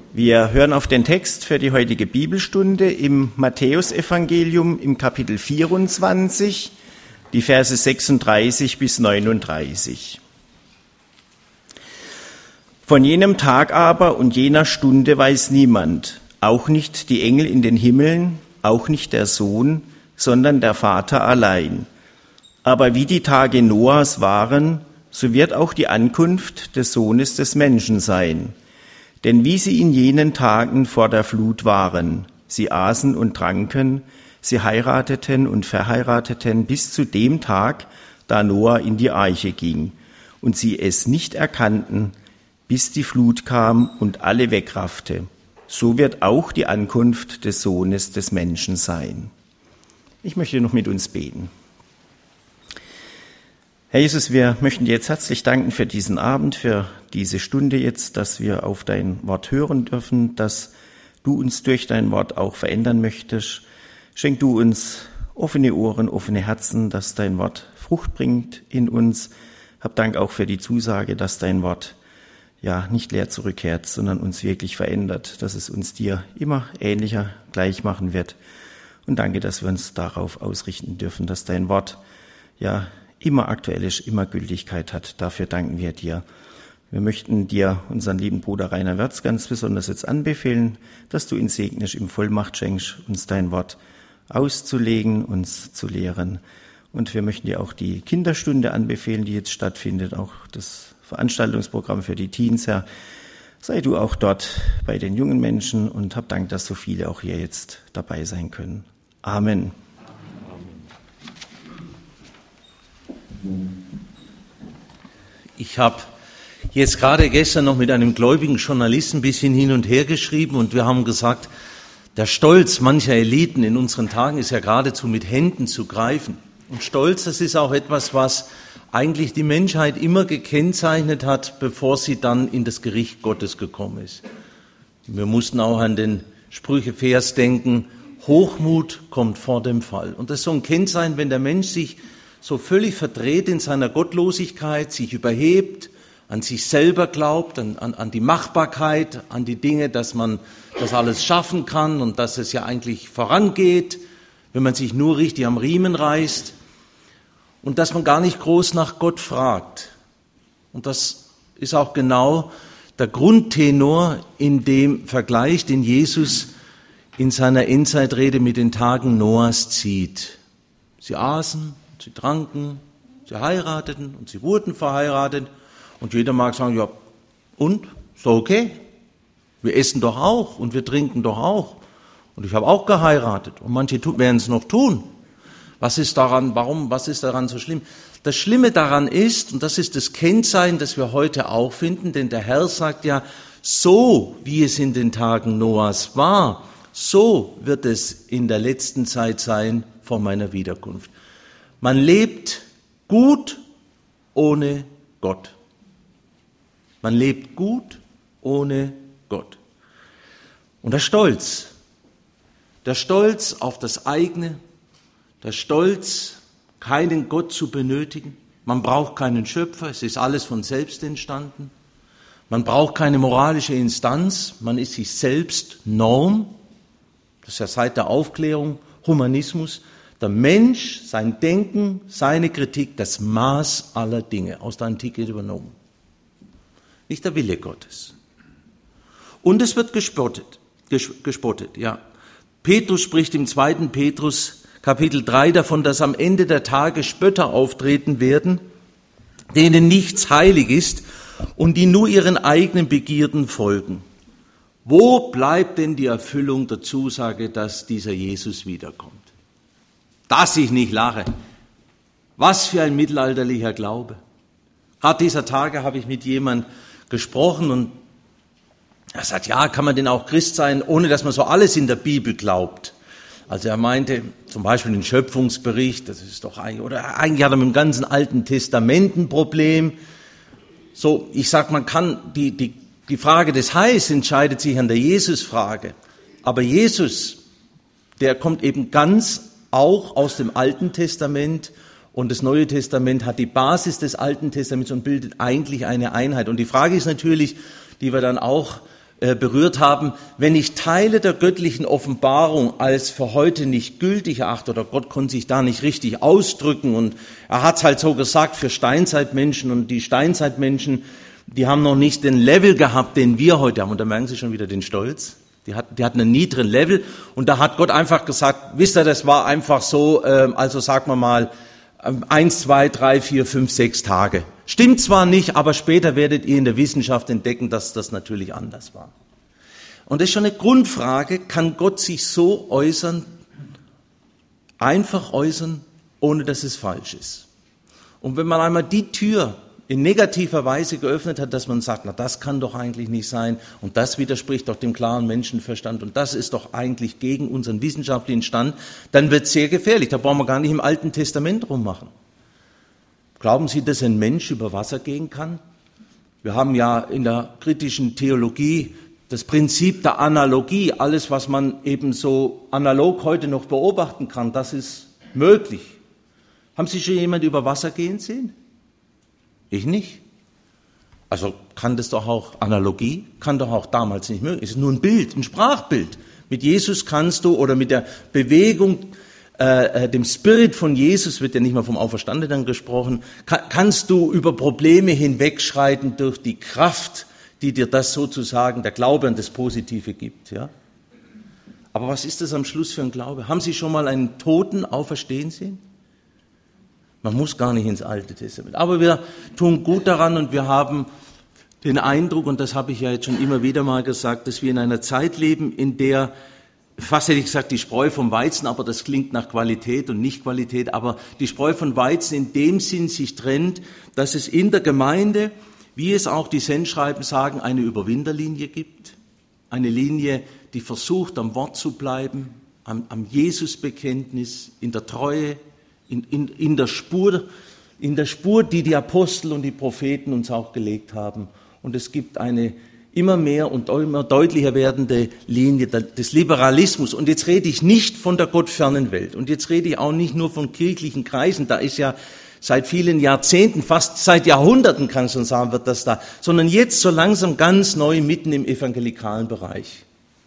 Wir hören auf den Text für die heutige Bibelstunde im Matthäusevangelium im Kapitel 24, die Verse 36 bis 39. Von jenem Tag aber und jener Stunde weiß niemand, auch nicht die Engel in den Himmeln, auch nicht der Sohn, sondern der Vater allein. Aber wie die Tage Noahs waren, so wird auch die Ankunft des Sohnes des Menschen sein. Denn wie sie in jenen Tagen vor der Flut waren, sie aßen und tranken, sie heirateten und verheirateten bis zu dem Tag, da Noah in die Arche ging, und sie es nicht erkannten, bis die Flut kam und alle wegraffte. So wird auch die Ankunft des Sohnes des Menschen sein. Ich möchte noch mit uns beten. Herr Jesus, wir möchten dir jetzt herzlich danken für diesen Abend, für diese Stunde jetzt, dass wir auf dein Wort hören dürfen, dass du uns durch dein Wort auch verändern möchtest. Schenk du uns offene Ohren, offene Herzen, dass dein Wort Frucht bringt in uns. Hab Dank auch für die Zusage, dass dein Wort ja nicht leer zurückkehrt, sondern uns wirklich verändert, dass es uns dir immer ähnlicher gleich machen wird. Und danke, dass wir uns darauf ausrichten dürfen, dass dein Wort ja immer aktuell ist, immer Gültigkeit hat. Dafür danken wir dir. Wir möchten dir unseren lieben Bruder Rainer Wörz ganz besonders jetzt anbefehlen, dass du ihn segnest, ihm Vollmacht schenkst, uns dein Wort auszulegen, uns zu lehren. Und wir möchten dir auch die Kinderstunde anbefehlen, die jetzt stattfindet, auch das Veranstaltungsprogramm für die Teens, Herr. Sei du auch dort bei den jungen Menschen und hab Dank, dass so viele auch hier jetzt dabei sein können. Amen. Ich habe jetzt gerade gestern noch mit einem gläubigen Journalisten ein bisschen hin und her geschrieben und wir haben gesagt, der Stolz mancher Eliten in unseren Tagen ist ja geradezu mit Händen zu greifen. Und Stolz, das ist auch etwas, was eigentlich die Menschheit immer gekennzeichnet hat, bevor sie dann in das Gericht Gottes gekommen ist. Wir mussten auch an den Sprüche-Vers denken, Hochmut kommt vor dem Fall. Und das ist so ein Kennzeichen, wenn der Mensch sich so völlig verdreht in seiner Gottlosigkeit, sich überhebt, an sich selber glaubt, an die Machbarkeit, an die Dinge, dass man das alles schaffen kann und dass es ja eigentlich vorangeht, wenn man sich nur richtig am Riemen reißt und dass man gar nicht groß nach Gott fragt. Und das ist auch genau der Grundtenor in dem Vergleich, den Jesus in seiner Endzeitrede mit den Tagen Noahs zieht. Sie aßen, sie tranken, sie heirateten und sie wurden verheiratet. Und jeder mag sagen, ja, und? Ist doch okay. Wir essen doch auch und wir trinken doch auch. Und ich habe auch geheiratet. Und manche werden es noch tun. Was ist daran so schlimm? Das Schlimme daran ist, und das ist das Kennzeichen, das wir heute auch finden, denn der Herr sagt ja, so wie es in den Tagen Noahs war, so wird es in der letzten Zeit sein vor meiner Wiederkunft. Man lebt gut ohne Gott. Man lebt gut ohne Gott. Und der Stolz auf das eigene, der Stolz, keinen Gott zu benötigen. Man braucht keinen Schöpfer, es ist alles von selbst entstanden. Man braucht keine moralische Instanz, man ist sich selbst Norm. Das ist ja seit der Aufklärung, Humanismus. Der Mensch, sein Denken, seine Kritik, das Maß aller Dinge aus der Antike übernommen. Nicht der Wille Gottes. Und es wird gespottet, ja. Petrus spricht im 2. Petrus Kapitel 3 davon, dass am Ende der Tage Spötter auftreten werden, denen nichts heilig ist und die nur ihren eigenen Begierden folgen. Wo bleibt denn die Erfüllung der Zusage, dass dieser Jesus wiederkommt? Dass ich nicht lache. Was für ein mittelalterlicher Glaube. Gerade dieser Tage habe ich mit jemandem gesprochen und er sagt, ja, kann man denn auch Christ sein, ohne dass man so alles in der Bibel glaubt? Also er meinte zum Beispiel den Schöpfungsbericht, das ist doch eigentlich, oder eigentlich hat er mit dem ganzen Alten Testament ein Problem. So, ich sag, man kann, die Frage des Heils entscheidet sich an der Jesus-Frage. Aber Jesus, der kommt eben ganz auch aus dem Alten Testament und das Neue Testament hat die Basis des Alten Testaments und bildet eigentlich eine Einheit. Und die Frage ist natürlich, die wir dann auch berührt haben, wenn ich Teile der göttlichen Offenbarung als für heute nicht gültig erachte oder Gott konnte sich da nicht richtig ausdrücken und er hat es halt so gesagt für Steinzeitmenschen und die Steinzeitmenschen, die haben noch nicht den Level gehabt, den wir heute haben. Und da merken Sie schon wieder den Stolz. Die hatten einen niedrigen Level und da hat Gott einfach gesagt, wisst ihr, das war einfach so, also sagen wir mal 1, 2, 3, 4, 5, 6 Tage. Stimmt zwar nicht, aber später werdet ihr in der Wissenschaft entdecken, dass das natürlich anders war. Und das ist schon eine Grundfrage, kann Gott sich so äußern, einfach äußern, ohne dass es falsch ist? Und wenn man einmal die Tür in negativer Weise geöffnet hat, dass man sagt, na das kann doch eigentlich nicht sein und das widerspricht doch dem klaren Menschenverstand und das ist doch eigentlich gegen unseren wissenschaftlichen Stand, dann wird es sehr gefährlich. Da brauchen wir gar nicht im Alten Testament rummachen. Glauben Sie, dass ein Mensch über Wasser gehen kann? Wir haben ja in der kritischen Theologie das Prinzip der Analogie. Alles, was man eben so analog heute noch beobachten kann, das ist möglich. Haben Sie schon jemand über Wasser gehen sehen? Ich nicht. Also kann das doch auch, Analogie kann doch auch damals nicht möglich. Es ist nur ein Bild, ein Sprachbild. Mit Jesus kannst du, oder mit der Bewegung, dem Spirit von Jesus, wird ja nicht mal vom Auferstandenen gesprochen, kannst du über Probleme hinwegschreiten durch die Kraft, die dir das sozusagen, der Glaube an das Positive gibt. Ja? Aber was ist das am Schluss für ein Glaube? Haben Sie schon mal einen Toten auferstehen sehen? Man muss gar nicht ins Alte Testament. Aber wir tun gut daran und wir haben den Eindruck, und das habe ich ja jetzt schon immer wieder mal gesagt, dass wir in einer Zeit leben, in der, fast hätte ich gesagt, die Spreu vom Weizen, aber das klingt nach Qualität und nicht Qualität, aber die Spreu vom Weizen in dem Sinn sich trennt, dass es in der Gemeinde, wie es auch die Sendschreiben sagen, eine Überwinderlinie gibt. Eine Linie, die versucht, am Wort zu bleiben, am Jesusbekenntnis, in der Treue, in der Spur, die die Apostel und die Propheten uns auch gelegt haben. Und es gibt eine immer mehr und immer deutlicher werdende Linie des Liberalismus. Und jetzt rede ich nicht von der gottfernen Welt. Und jetzt rede ich auch nicht nur von kirchlichen Kreisen. Da ist ja seit vielen Jahrzehnten, fast seit Jahrhunderten, kann ich schon sagen, wird das da. Sondern jetzt so langsam ganz neu mitten im evangelikalen Bereich.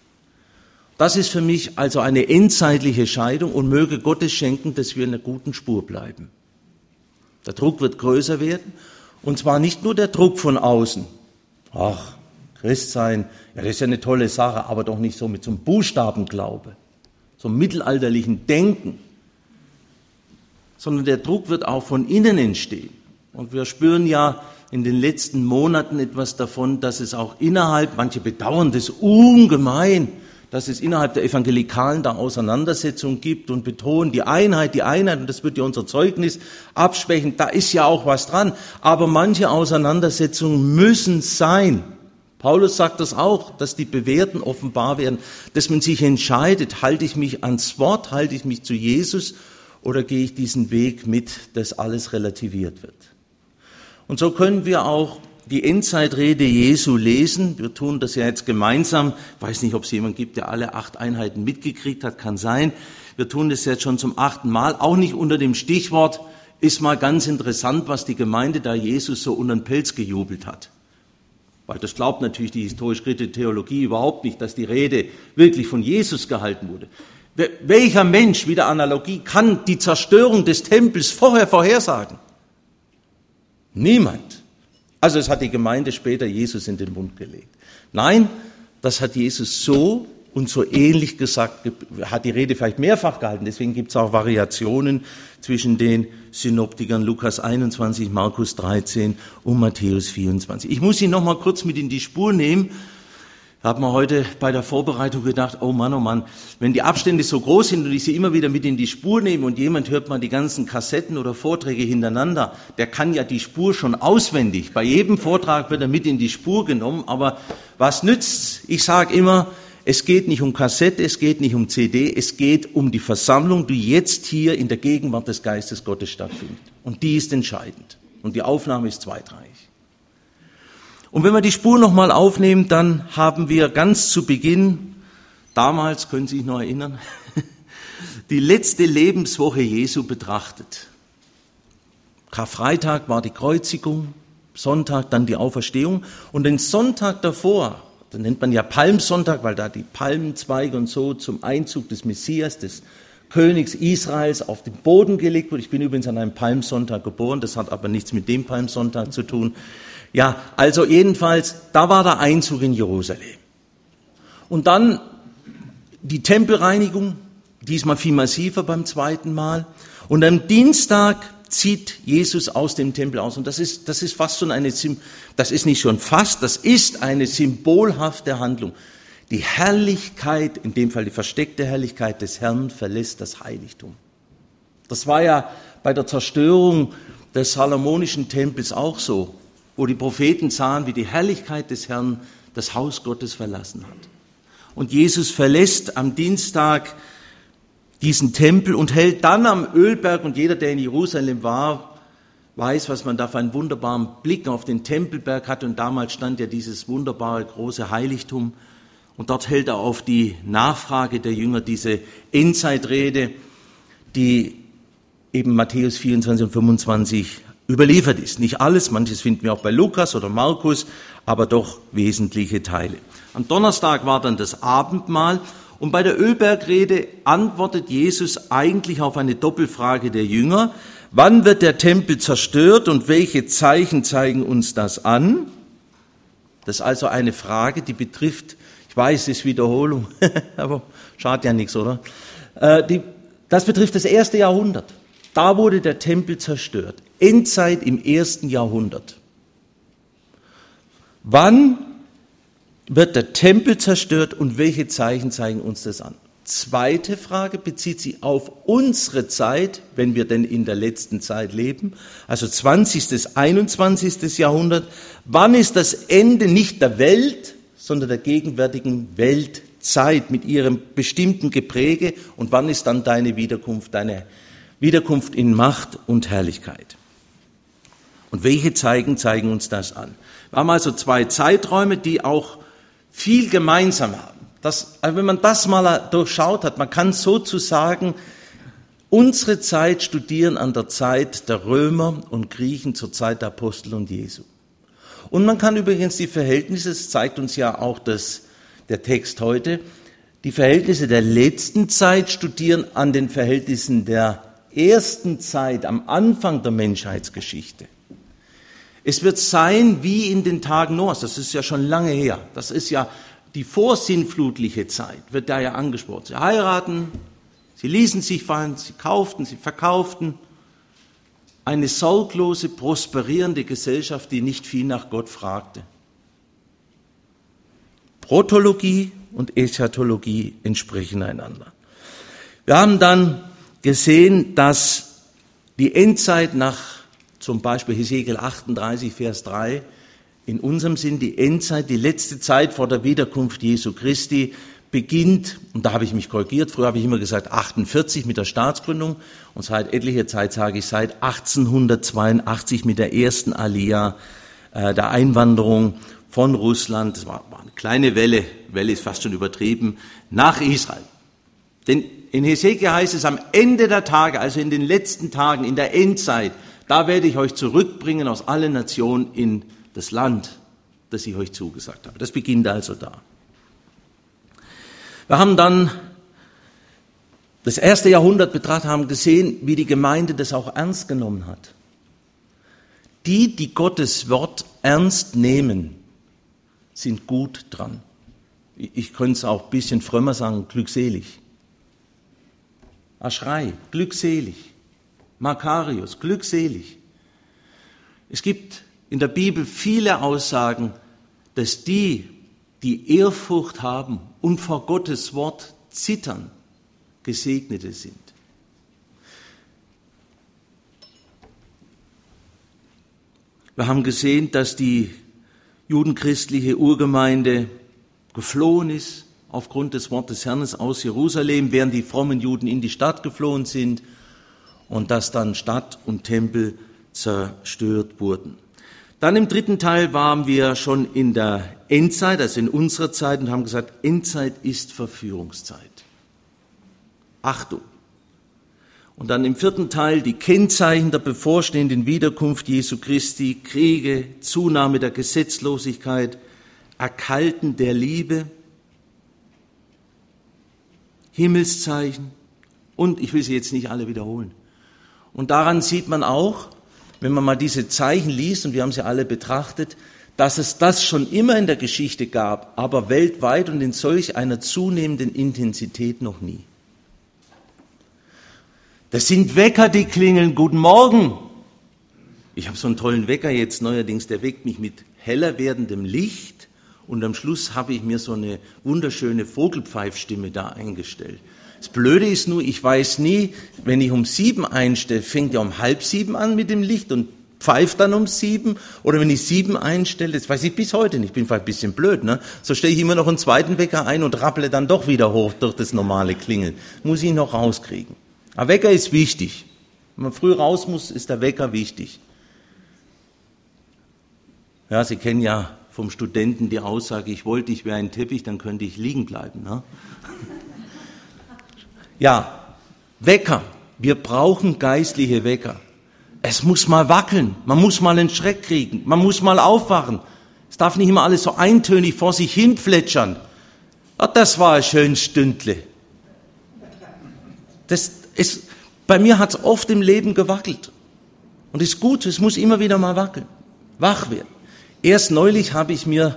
Das ist für mich also eine endzeitliche Scheidung und möge Gott es schenken, dass wir in einer guten Spur bleiben. Der Druck wird größer werden und zwar nicht nur der Druck von außen. Ach, Christ sein, ja, das ist ja eine tolle Sache, aber doch nicht so mit so einem Buchstabenglaube, so einem mittelalterlichen Denken, sondern der Druck wird auch von innen entstehen. Und wir spüren ja in den letzten Monaten etwas davon, dass es auch innerhalb, manche bedauern das ungemein, dass es innerhalb der Evangelikalen da Auseinandersetzungen gibt und betonen die Einheit, und das wird ja unser Zeugnis abschwächen, da ist ja auch was dran, aber manche Auseinandersetzungen müssen sein. Paulus sagt das auch, dass die Bewährten offenbar werden, dass man sich entscheidet, halte ich mich ans Wort, halte ich mich zu Jesus oder gehe ich diesen Weg mit, dass alles relativiert wird. Und so können wir auch die Endzeitrede Jesu lesen. Wir tun das ja jetzt gemeinsam. Ich weiß nicht, ob es jemand gibt, der alle 8 Einheiten mitgekriegt hat, kann sein. Wir tun das jetzt schon zum 8. Mal, auch nicht unter dem Stichwort, ist mal ganz interessant, was die Gemeinde da Jesus so unter den Pelz gejubelt hat. Weil das glaubt natürlich die historisch-kritische Theologie überhaupt nicht, dass die Rede wirklich von Jesus gehalten wurde. Welcher Mensch, wie der Analogie, kann die Zerstörung des Tempels vorher vorhersagen? Niemand. Also es hat die Gemeinde später Jesus in den Mund gelegt. Nein, das hat Jesus so und so ähnlich gesagt, hat die Rede vielleicht mehrfach gehalten. Deswegen gibt es auch Variationen zwischen den Synoptikern Lukas 21, Markus 13 und Matthäus 24. Ich muss Sie noch mal kurz mit in die Spur nehmen. Ich habe mir heute bei der Vorbereitung gedacht, oh Mann, wenn die Abstände so groß sind und ich sie immer wieder mit in die Spur nehme und jemand hört mal die ganzen Kassetten oder Vorträge hintereinander, der kann ja die Spur schon auswendig. Bei jedem Vortrag wird er mit in die Spur genommen, aber was nützt's? Ich sage immer, es geht nicht um Kassette, es geht nicht um CD, es geht um die Versammlung, die jetzt hier in der Gegenwart des Geistes Gottes stattfindet. Und die ist entscheidend. Und die Aufnahme ist zweitrangig. Und wenn wir die Spur nochmal aufnehmen, dann haben wir ganz zu Beginn, damals, können Sie sich noch erinnern, die letzte Lebenswoche Jesu betrachtet. Karfreitag war die Kreuzigung, Sonntag dann die Auferstehung und den Sonntag davor, das nennt man ja Palmsonntag, weil da die Palmenzweige und so zum Einzug des Messias, des Königs Israels auf den Boden gelegt wurde. Ich bin übrigens an einem Palmsonntag geboren, das hat aber nichts mit dem Palmsonntag zu tun. Ja, also jedenfalls, da war der Einzug in Jerusalem. Und dann die Tempelreinigung, diesmal viel massiver beim zweiten Mal. Und am Dienstag zieht Jesus aus dem Tempel aus. Und das ist fast schon das ist nicht schon fast, das ist eine symbolhafte Handlung. Die Herrlichkeit, in dem Fall die versteckte Herrlichkeit des Herrn, verlässt das Heiligtum. Das war ja bei der Zerstörung des Salomonischen Tempels auch so, wo die Propheten sahen, wie die Herrlichkeit des Herrn das Haus Gottes verlassen hat. Und Jesus verlässt am Dienstag diesen Tempel und hält dann am Ölberg, und jeder, der in Jerusalem war, weiß, was man da für einen wunderbaren Blick auf den Tempelberg hat. Und damals stand ja dieses wunderbare große Heiligtum. Und dort hält er auf die Nachfrage der Jünger diese Endzeitrede, die eben Matthäus 24 und 25 überliefert ist. Nicht alles, manches finden wir auch bei Lukas oder Markus, aber doch wesentliche Teile. Am Donnerstag war dann das Abendmahl. Und bei der Ölbergrede antwortet Jesus eigentlich auf eine Doppelfrage der Jünger. Wann wird der Tempel zerstört und welche Zeichen zeigen uns das an? Das ist also eine Frage, die betrifft, ich weiß, es ist Wiederholung, aber schadet ja nichts, oder? Das betrifft das 1. Jahrhundert. Da wurde der Tempel zerstört. Endzeit im 1. Jahrhundert. Wann wird der Tempel zerstört und welche Zeichen zeigen uns das an? Zweite Frage bezieht sich auf unsere Zeit, wenn wir denn in der letzten Zeit leben, also 20., 21. Jahrhundert. Wann ist das Ende nicht der Welt, sondern der gegenwärtigen Weltzeit mit ihrem bestimmten Gepräge, und wann ist dann deine Wiederkunft in Macht und Herrlichkeit? Und welche Zeichen zeigen uns das an? Wir haben also zwei Zeiträume, die auch viel gemeinsam haben. Also wenn man das mal durchschaut hat, man kann sozusagen unsere Zeit studieren an der Zeit der Römer und Griechen zur Zeit der Apostel und Jesu. Und man kann übrigens die Verhältnisse, das zeigt uns ja auch der Text heute, die Verhältnisse der letzten Zeit studieren an den Verhältnissen der ersten Zeit, am Anfang der Menschheitsgeschichte. Es wird sein wie in den Tagen Noahs, das ist ja schon lange her, das ist ja die vorsinnflutliche Zeit, wird da ja angesprochen. Sie heiraten, sie ließen sich fallen, sie kauften, sie verkauften. Eine sorglose, prosperierende Gesellschaft, die nicht viel nach Gott fragte. Protologie und Eschatologie entsprechen einander. Wir haben dann gesehen, dass die Endzeit nach zum Beispiel Hesekiel 38, Vers 3, in unserem Sinn die Endzeit, die letzte Zeit vor der Wiederkunft Jesu Christi, beginnt, und da habe ich mich korrigiert, früher habe ich immer gesagt 48 mit der Staatsgründung, und seit etlicher Zeit sage ich seit 1882 mit der ersten Aliyah, der Einwanderung von Russland, das war eine kleine Welle ist fast schon übertrieben, nach Israel. Denn in Hesekiel heißt es, am Ende der Tage, also in den letzten Tagen, in der Endzeit, da werde ich euch zurückbringen aus allen Nationen in das Land, das ich euch zugesagt habe. Das beginnt also da. Wir haben dann das 1. Jahrhundert betrachtet, haben gesehen, wie die Gemeinde das auch ernst genommen hat. Die Gottes Wort ernst nehmen, sind gut dran. Ich könnte es auch ein bisschen frömmer sagen, glückselig. Aschrei, glückselig. Makarios, glückselig. Es gibt in der Bibel viele Aussagen, dass die Ehrfurcht haben und vor Gottes Wort zittern, Gesegnete sind. Wir haben gesehen, dass die judenchristliche Urgemeinde geflohen ist aufgrund des Wortes Herrn aus Jerusalem, während die frommen Juden in die Stadt geflohen sind und dass dann Stadt und Tempel zerstört wurden. Dann im dritten Teil waren wir schon in der Endzeit, also in unserer Zeit, und haben gesagt, Endzeit ist Verführungszeit. Achtung! Und dann im vierten Teil die Kennzeichen der bevorstehenden Wiederkunft Jesu Christi, Kriege, Zunahme der Gesetzlosigkeit, Erkalten der Liebe, Himmelszeichen und ich will sie jetzt nicht alle wiederholen. Und daran sieht man auch, wenn man mal diese Zeichen liest, und wir haben sie alle betrachtet, dass es das schon immer in der Geschichte gab, aber weltweit und in solch einer zunehmenden Intensität noch nie. Das sind Wecker, die klingeln. Guten Morgen. Ich habe so einen tollen Wecker jetzt neuerdings, der weckt mich mit heller werdendem Licht und am Schluss habe ich mir so eine wunderschöne Vogelpfeifstimme da eingestellt. Das Blöde ist nur, ich weiß nie, wenn ich um 7 einstelle, fängt er um 6:30 an mit dem Licht und pfeift dann um 7, oder wenn ich 7 einstelle, das weiß ich bis heute nicht, ich bin vielleicht ein bisschen blöd, ne? So stelle ich immer noch einen zweiten Wecker ein und rapple dann doch wieder hoch durch das normale Klingeln. Muss ich noch rauskriegen. Aber Wecker ist wichtig. Wenn man früh raus muss, ist der Wecker wichtig. Ja, Sie kennen ja vom Studenten die Aussage, ich wollte, ich wäre ein Teppich, dann könnte ich liegen bleiben. Ne? Ja, Wecker. Wir brauchen geistliche Wecker. Es muss mal wackeln, man muss mal einen Schreck kriegen, man muss mal aufwachen. Es darf nicht immer alles so eintönig vor sich hin plätschern. Oh, das war ein schönes Stündle. Bei mir hat es oft im Leben gewackelt. Und es ist gut, es muss immer wieder mal wackeln, wach werden. Erst neulich habe ich mir,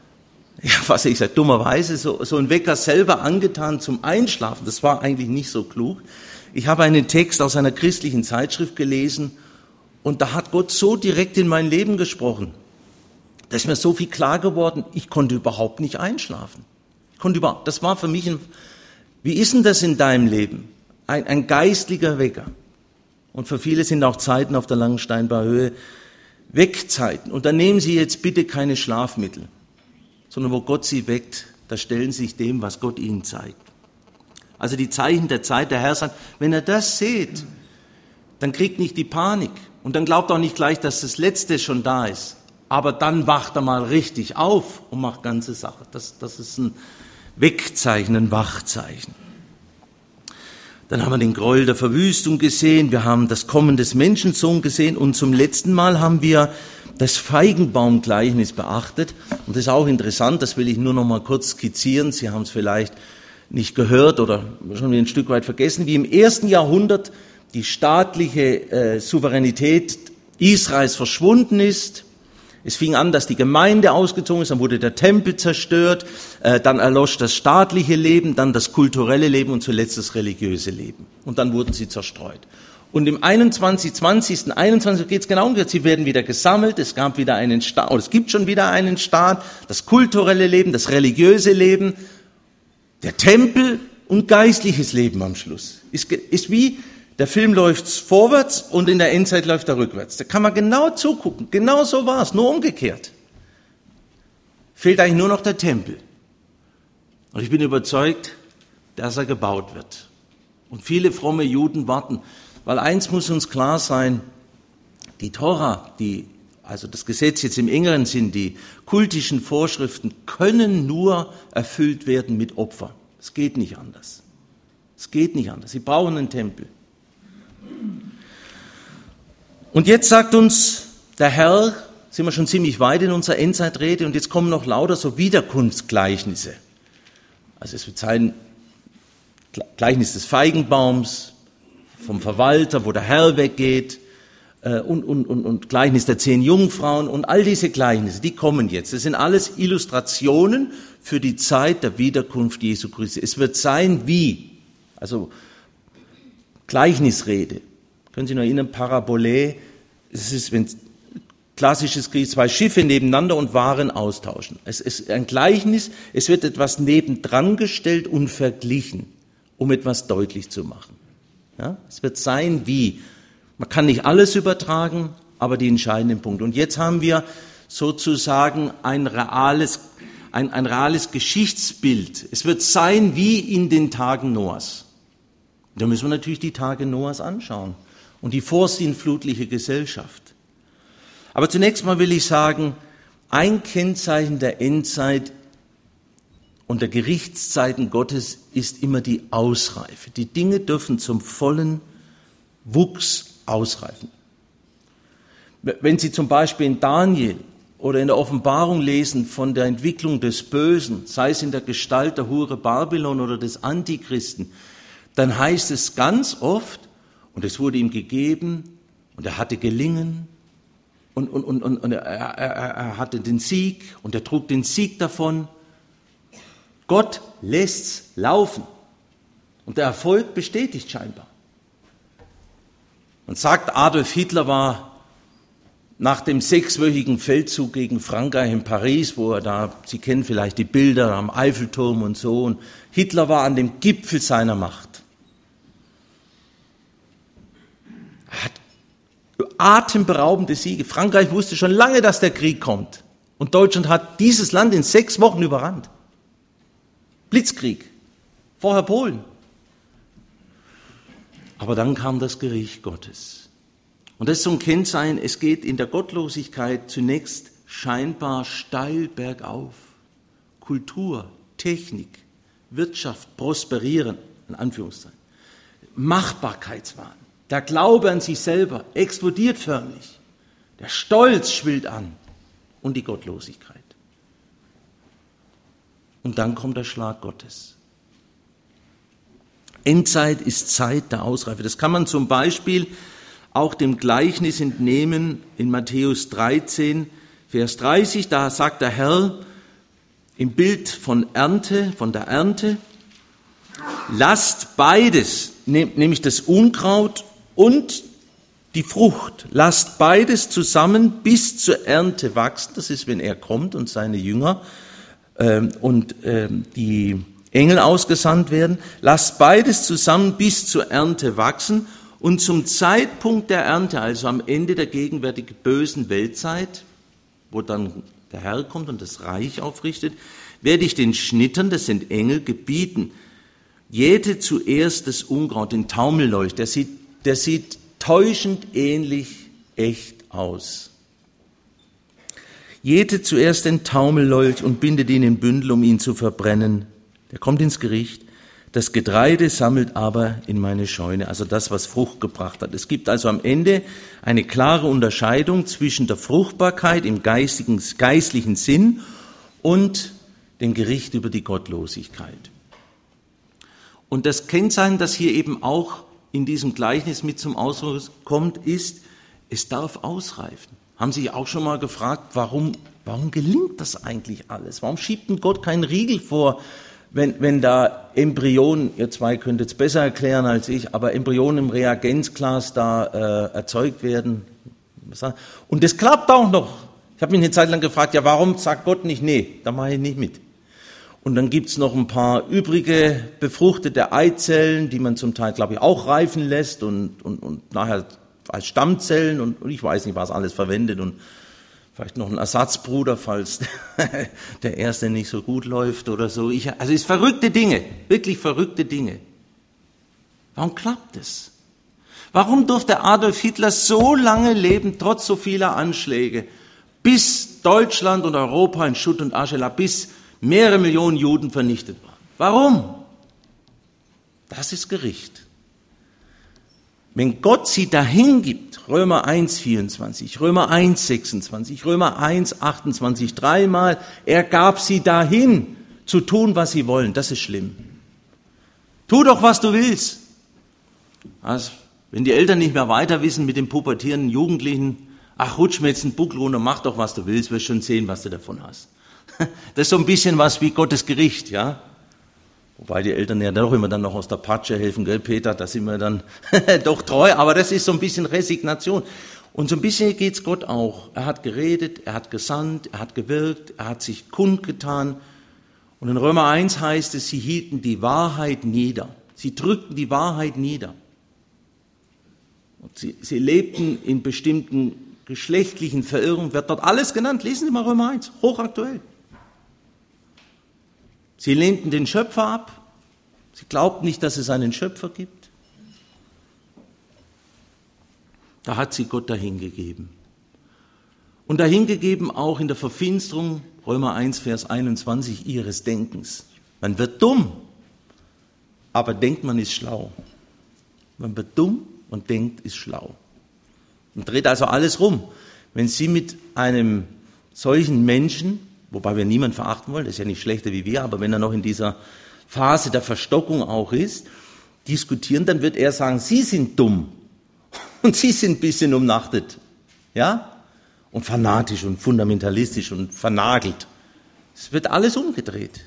dummerweise so einen Wecker selber angetan zum Einschlafen. Das war eigentlich nicht so klug. Ich habe einen Text aus einer christlichen Zeitschrift gelesen und da hat Gott so direkt in mein Leben gesprochen. Da ist mir so viel klar geworden, ich konnte überhaupt nicht einschlafen. Das war für mich wie ist denn das in deinem Leben? Ein geistlicher Wecker. Und für viele sind auch Zeiten auf der Langensteinbacher Höhe Weckzeiten. Und da nehmen Sie jetzt bitte keine Schlafmittel, sondern wo Gott Sie weckt, da stellen Sie sich dem, was Gott Ihnen zeigt. Also die Zeichen der Zeit, der Herr sagt, wenn ihr das seht, dann kriegt nicht die Panik. Und dann glaubt auch nicht gleich, dass das Letzte schon da ist. Aber dann wacht er mal richtig auf und macht ganze Sache. Das ist ein Weckzeichen, ein Wachzeichen. Dann haben wir den Gräuel der Verwüstung gesehen, wir haben das Kommen des Menschensohns gesehen und zum letzten Mal haben wir das Feigenbaumgleichnis beachtet. Und das ist auch interessant, das will ich nur noch mal kurz skizzieren. Sie haben es vielleicht nicht gehört oder schon ein Stück weit vergessen, wie im 1. Jahrhundert die staatliche Souveränität Israels verschwunden ist. Es fing an, dass die Gemeinde ausgezogen ist, dann wurde der Tempel zerstört, dann erlosch das staatliche Leben, dann das kulturelle Leben und zuletzt das religiöse Leben. Und dann wurden sie zerstreut. Und im 21. geht es genau umgekehrt. Sie werden wieder gesammelt, es gab wieder einen Staat, oder es gibt schon wieder einen Staat, das kulturelle Leben, das religiöse Leben, der Tempel und geistliches Leben am Schluss. Ist wie, der Film läuft vorwärts und in der Endzeit läuft er rückwärts. Da kann man genau zugucken. Genau so war es, nur umgekehrt. Fehlt eigentlich nur noch der Tempel. Und ich bin überzeugt, dass er gebaut wird. Und viele fromme Juden warten. Weil eins muss uns klar sein, die Tora, also das Gesetz jetzt im engeren Sinn, die kultischen Vorschriften können nur erfüllt werden mit Opfer. Es geht nicht anders. Es geht nicht anders. Sie brauchen einen Tempel. Und jetzt sagt uns der Herr, sind wir schon ziemlich weit in unserer Endzeitrede, und jetzt kommen noch lauter so Wiederkunftsgleichnisse. Also es wird sein Gleichnis des Feigenbaums, vom Verwalter, wo der Herr weggeht, und Gleichnis der 10 Jungfrauen und all diese Gleichnisse, die kommen jetzt. Das sind alles Illustrationen für die Zeit der Wiederkunft Jesu Christi. Es wird sein wie, also Gleichnisrede. Können Sie noch erinnern, Parabole, es ist, wenn klassisches Griech, 2 Schiffe nebeneinander und Waren austauschen. Es ist ein Gleichnis, es wird etwas nebendran gestellt und verglichen, um etwas deutlich zu machen. Ja? Es wird sein wie, man kann nicht alles übertragen, aber die entscheidenden Punkte. Und jetzt haben wir sozusagen ein reales Geschichtsbild. Es wird sein wie in den Tagen Noahs. Da müssen wir natürlich die Tage Noahs anschauen und die vorsinnflutliche Gesellschaft. Aber zunächst mal will ich sagen, ein Kennzeichen der Endzeit und der Gerichtszeiten Gottes ist immer die Ausreife. Die Dinge dürfen zum vollen Wuchs ausreifen. Wenn Sie zum Beispiel in Daniel oder in der Offenbarung lesen von der Entwicklung des Bösen, sei es in der Gestalt der Hure Babylon oder des Antichristen, dann heißt es ganz oft, und es wurde ihm gegeben, und er hatte gelingen, und er hatte den Sieg, und er trug den Sieg davon. Gott lässt's laufen. Und der Erfolg bestätigt scheinbar. Man sagt, Adolf Hitler war nach dem 6-wöchigen Feldzug gegen Frankreich in Paris, wo er da, Sie kennen vielleicht die Bilder am Eiffelturm und so, und Hitler war an dem Gipfel seiner Macht. Er hat atemberaubende Siege. Frankreich wusste schon lange, dass der Krieg kommt. Und Deutschland hat dieses Land in 6 Wochen überrannt. Blitzkrieg. Vorher Polen. Aber dann kam das Gericht Gottes. Und das ist so ein Kennzeichen, es geht in der Gottlosigkeit zunächst scheinbar steil bergauf. Kultur, Technik, Wirtschaft prosperieren, in Anführungszeichen. Machbarkeitswahn, der Glaube an sich selber explodiert förmlich. Der Stolz schwillt an und die Gottlosigkeit. Und dann kommt der Schlag Gottes. Endzeit ist Zeit der Ausreife. Das kann man zum Beispiel auch dem Gleichnis entnehmen in Matthäus 13, Vers 30. Da sagt der Herr im Bild von der Ernte, lasst beides, nämlich das Unkraut und die Frucht, lasst beides zusammen bis zur Ernte wachsen. Das ist, wenn er kommt und seine Jünger und die Engel ausgesandt werden. Lasst beides zusammen bis zur Ernte wachsen. Und zum Zeitpunkt der Ernte, also am Ende der gegenwärtigen bösen Weltzeit, wo dann der Herr kommt und das Reich aufrichtet, werde ich den Schnittern, das sind Engel, gebieten, jätet zuerst das Unkraut, den Taumellolch, der sieht täuschend ähnlich echt aus. Jätet zuerst den Taumellolch und bindet ihn in Bündel, um ihn zu verbrennen. Der kommt ins Gericht. Das Getreide sammelt aber in meine Scheune, also das, was Frucht gebracht hat. Es gibt also am Ende eine klare Unterscheidung zwischen der Fruchtbarkeit im geistlichen Sinn und dem Gericht über die Gottlosigkeit. Und das Kennzeichen, das hier eben auch in diesem Gleichnis mit zum Ausdruck kommt, ist, es darf ausreifen. Haben Sie sich auch schon mal gefragt, warum gelingt das eigentlich alles? Warum schiebt denn Gott keinen Riegel vor, wenn da Embryonen, ihr zwei könnt es besser erklären als ich, aber Embryonen im Reagenzglas da erzeugt werden. Und das klappt auch noch. Ich habe mich eine Zeit lang gefragt, ja, warum sagt Gott nicht, nee, da mache ich nicht mit. Und dann gibt's noch ein paar übrige befruchtete Eizellen, die man zum Teil, glaube ich, auch reifen lässt und nachher als Stammzellen und ich weiß nicht, was alles verwendet und vielleicht noch ein Ersatzbruder, falls der erste nicht so gut läuft oder so. Also es ist verrückte Dinge, wirklich verrückte Dinge. Warum klappt es? Warum durfte Adolf Hitler so lange leben, trotz so vieler Anschläge, bis Deutschland und Europa in Schutt und Asche lag, bis mehrere Millionen Juden vernichtet waren? Warum? Das ist Gericht. Wenn Gott sie dahin gibt, Römer 1,24, Römer 1,26, Römer 1,28, dreimal, er gab sie dahin, zu tun, was sie wollen, das ist schlimm. Tu doch, was du willst. Also, wenn die Eltern nicht mehr weiter wissen mit den pubertierenden Jugendlichen, ach, rutsch mir jetzt einen Buckel runter, mach doch, was du willst, wirst schon sehen, was du davon hast. Das ist so ein bisschen was wie Gottes Gericht, ja. Wobei die Eltern ja doch immer dann noch aus der Patsche helfen, gell, Peter, da sind wir dann doch treu, aber das ist so ein bisschen Resignation. Und so ein bisschen geht's Gott auch. Er hat geredet, er hat gesandt, er hat gewirkt, er hat sich kundgetan. Und in Römer 1 heißt es, sie hielten die Wahrheit nieder. Sie drückten die Wahrheit nieder. Und sie lebten in bestimmten geschlechtlichen Verirrungen, wird dort alles genannt. Lesen Sie mal Römer 1, hochaktuell. Sie lehnten den Schöpfer ab. Sie glaubten nicht, dass es einen Schöpfer gibt. Da hat sie Gott dahingegeben. Und dahingegeben auch in der Verfinsterung, Römer 1, Vers 21, ihres Denkens. Man wird dumm, aber denkt, man ist schlau. Man wird dumm und denkt, ist schlau. Und dreht also alles rum. Wenn Sie mit einem solchen Menschen, wobei wir niemanden verachten wollen, das ist ja nicht schlechter wie wir, aber wenn er noch in dieser Phase der Verstockung auch ist, diskutieren, dann wird er sagen, Sie sind dumm und Sie sind ein bisschen umnachtet, ja, und fanatisch und fundamentalistisch und vernagelt. Es wird alles umgedreht.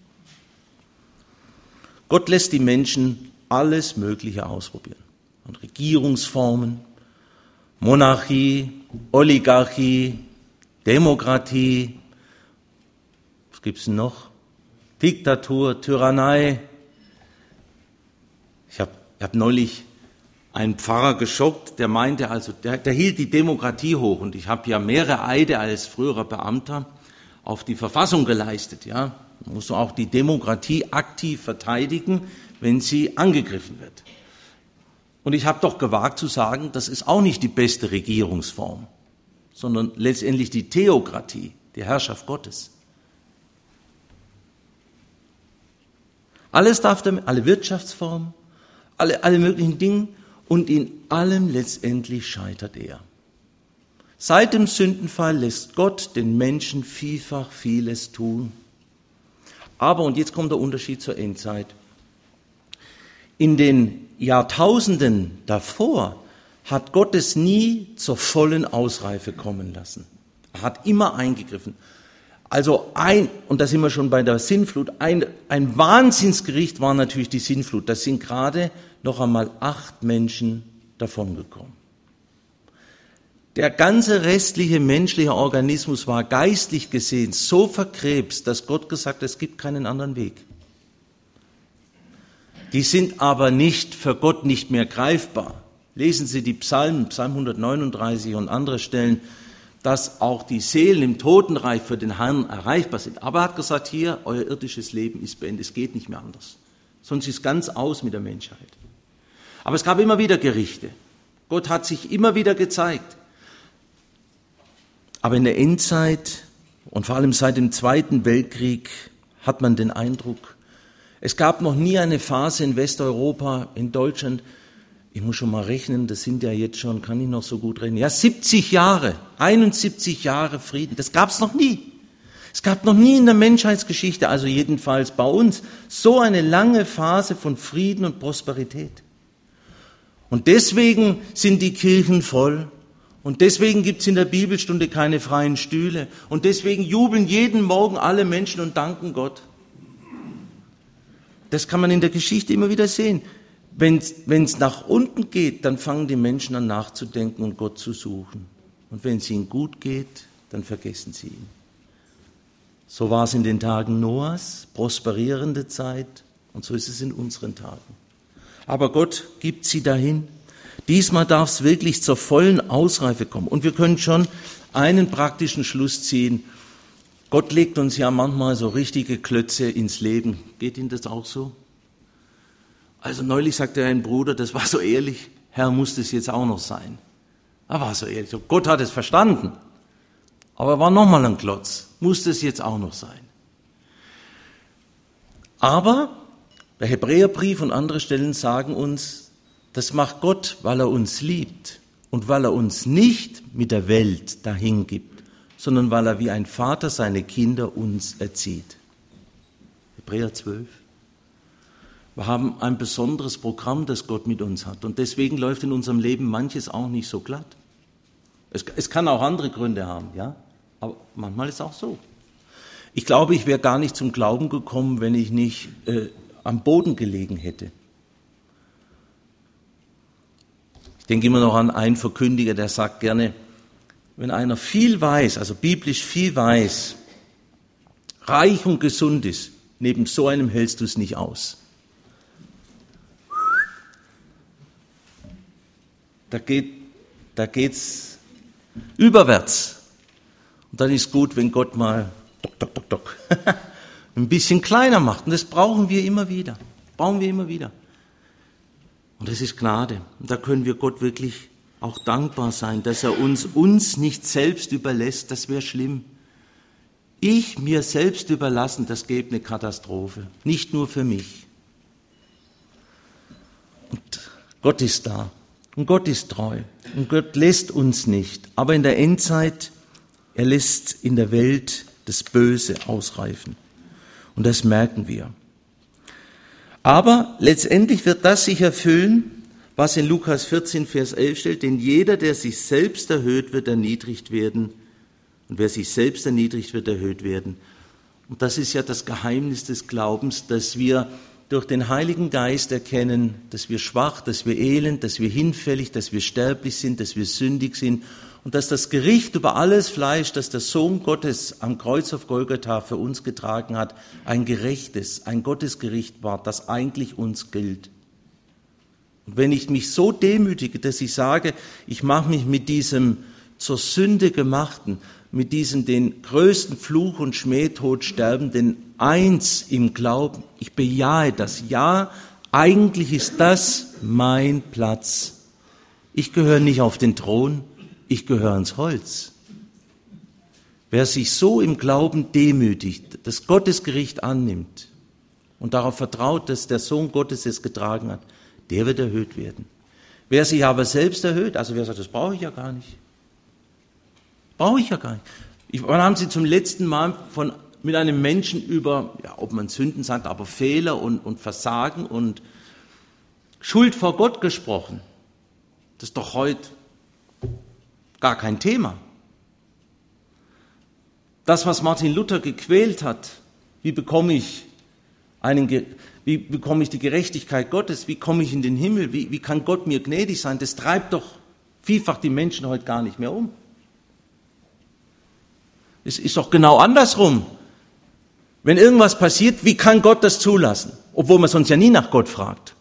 Gott lässt die Menschen alles Mögliche ausprobieren. Und Regierungsformen, Monarchie, Oligarchie, Demokratie, was gibt's denn noch? Diktatur, Tyrannei. Ich hab neulich einen Pfarrer geschockt, der meinte, also der hielt die Demokratie hoch. Und ich habe ja mehrere Eide als früherer Beamter auf die Verfassung geleistet. Ja, man muss auch die Demokratie aktiv verteidigen, wenn sie angegriffen wird. Und ich habe doch gewagt zu sagen, das ist auch nicht die beste Regierungsform, sondern letztendlich die Theokratie, die Herrschaft Gottes. Alles darf damit, alle Wirtschaftsformen, alle möglichen Dinge, und in allem letztendlich scheitert er. Seit dem Sündenfall lässt Gott den Menschen vielfach vieles tun. Aber, und jetzt kommt der Unterschied zur Endzeit, in den Jahrtausenden davor hat Gott es nie zur vollen Ausreife kommen lassen. Er hat immer eingegriffen. Also und da sind wir schon bei der Sintflut, ein Wahnsinnsgericht war natürlich die Sintflut. Da sind gerade noch einmal 8 Menschen davongekommen. Der ganze restliche menschliche Organismus war geistlich gesehen so verkrebst, dass Gott gesagt hat, es gibt keinen anderen Weg. Die sind aber nicht für Gott nicht mehr greifbar. Lesen Sie die Psalmen, Psalm 139 und andere Stellen, dass auch die Seelen im Totenreich für den Herrn erreichbar sind. Aber er hat gesagt, hier, euer irdisches Leben ist beendet, es geht nicht mehr anders. Sonst ist es ganz aus mit der Menschheit. Aber es gab immer wieder Gerichte. Gott hat sich immer wieder gezeigt. Aber in der Endzeit und vor allem seit dem Zweiten Weltkrieg hat man den Eindruck, es gab noch nie eine Phase in Westeuropa, in Deutschland, ich muss schon mal rechnen, das sind ja jetzt schon, kann ich noch so gut rechnen, ja 70 Jahre, 71 Jahre Frieden, das gab es noch nie. Es gab noch nie in der Menschheitsgeschichte, also jedenfalls bei uns, so eine lange Phase von Frieden und Prosperität. Und deswegen sind die Kirchen voll. Und deswegen gibt es in der Bibelstunde keine freien Stühle. Und deswegen jubeln jeden Morgen alle Menschen und danken Gott. Das kann man in der Geschichte immer wieder sehen. Wenn es nach unten geht, dann fangen die Menschen an nachzudenken und Gott zu suchen. Und wenn es ihnen gut geht, dann vergessen sie ihn. So war es in den Tagen Noahs, prosperierende Zeit, und so ist es in unseren Tagen. Aber Gott gibt sie dahin. Diesmal darf es wirklich zur vollen Ausreife kommen. Und wir können schon einen praktischen Schluss ziehen. Gott legt uns ja manchmal so richtige Klötze ins Leben. Geht Ihnen das auch so? Also neulich sagte ein Bruder, das war so ehrlich, Herr, muss das jetzt auch noch sein? Er war so ehrlich. Gott hat es verstanden. Aber er war nochmal ein Klotz. Muss das jetzt auch noch sein? Aber der Hebräerbrief und andere Stellen sagen uns, das macht Gott, weil er uns liebt und weil er uns nicht mit der Welt dahin gibt, sondern weil er wie ein Vater seine Kinder uns erzieht. Hebräer 12. Wir haben ein besonderes Programm, das Gott mit uns hat. Und deswegen läuft in unserem Leben manches auch nicht so glatt. Es kann auch andere Gründe haben, ja, aber manchmal ist es auch so. Ich glaube, ich wäre gar nicht zum Glauben gekommen, wenn ich nicht am Boden gelegen hätte. Ich denke immer noch an einen Verkündiger, der sagt gerne, wenn einer viel weiß, also biblisch viel weiß, reich und gesund ist, neben so einem hältst du es nicht aus. Da geht's überwärts. Und dann ist gut, wenn Gott mal ein bisschen kleiner macht. Und das brauchen wir immer wieder. Und das ist Gnade. Und da können wir Gott wirklich auch dankbar sein, dass er uns nicht selbst überlässt. Das wäre schlimm. Mir selbst überlassen, das gäbe eine Katastrophe. Nicht nur für mich. Und Gott ist da. Und Gott ist treu. Und Gott lässt uns nicht. Aber in der Endzeit, Er lässt in der Welt das Böse ausreifen. Und das merken wir. Aber letztendlich wird das sich erfüllen, was in Lukas 14, Vers 11 steht. Denn jeder, der sich selbst erhöht, wird erniedrigt werden. Und wer sich selbst erniedrigt, wird erhöht werden. Und das ist ja das Geheimnis des Glaubens, dass wir durch den Heiligen Geist erkennen, dass wir schwach, dass wir elend, dass wir hinfällig, dass wir sterblich sind, dass wir sündig sind und dass das Gericht über alles Fleisch, das der Sohn Gottes am Kreuz auf Golgatha für uns getragen hat, ein gerechtes, ein Gottesgericht war, das eigentlich uns gilt. Und wenn ich mich so demütige, dass ich sage, ich mache mich mit diesem zur Sünde gemachten, mit diesem den größten Fluch und Schmähtod sterbenden eins im Glauben, ich bejahe das. Ja, eigentlich ist das mein Platz. Ich gehöre nicht auf den Thron, ich gehöre ans Holz. Wer sich so im Glauben demütigt, das Gottesgericht annimmt und darauf vertraut, dass der Sohn Gottes es getragen hat, der wird erhöht werden. Wer sich aber selbst erhöht, also wer sagt, das brauche ich ja gar nicht. Brauche ich ja gar nicht. Wann haben Sie zum letzten Mal mit einem Menschen über, ja, ob man Sünden sagt, aber Fehler und Versagen und Schuld vor Gott gesprochen? Das ist doch heute gar kein Thema. Das, was Martin Luther gequält hat, wie bekomme ich die Gerechtigkeit Gottes, wie komme ich in den Himmel, wie kann Gott mir gnädig sein, das treibt doch vielfach die Menschen heute gar nicht mehr um. Es ist doch genau andersrum. Wenn irgendwas passiert, wie kann Gott das zulassen? Obwohl man sonst ja nie nach Gott fragt.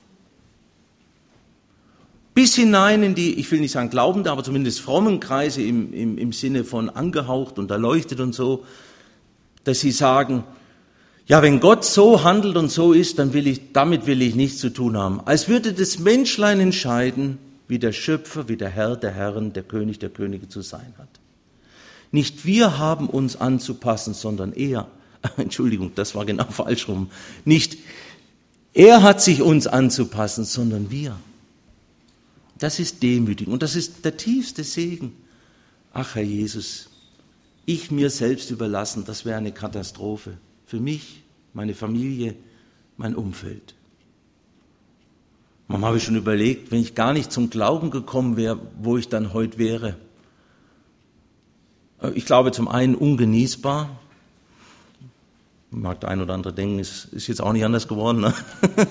Bis hinein in die, ich will nicht sagen glaubende, aber zumindest frommen Kreise im Sinne von angehaucht und erleuchtet und so, dass sie sagen, ja, wenn Gott so handelt und so ist, dann damit will ich nichts zu tun haben. Als würde das Menschlein entscheiden, wie der Schöpfer, wie der Herr der Herren, der König der Könige zu sein hat. Nicht wir haben uns anzupassen, sondern er. Entschuldigung, das war genau falsch rum. Nicht er hat sich uns anzupassen, sondern wir. Das ist demütig und das ist der tiefste Segen. Ach, Herr Jesus, ich mir selbst überlassen, das wäre eine Katastrophe. Für mich, meine Familie, mein Umfeld. Manchmal habe ich schon überlegt, wenn ich gar nicht zum Glauben gekommen wäre, wo ich dann heute wäre. Ich glaube, zum einen ungenießbar. Mag der ein oder andere denken, es ist jetzt auch nicht anders geworden. Ne?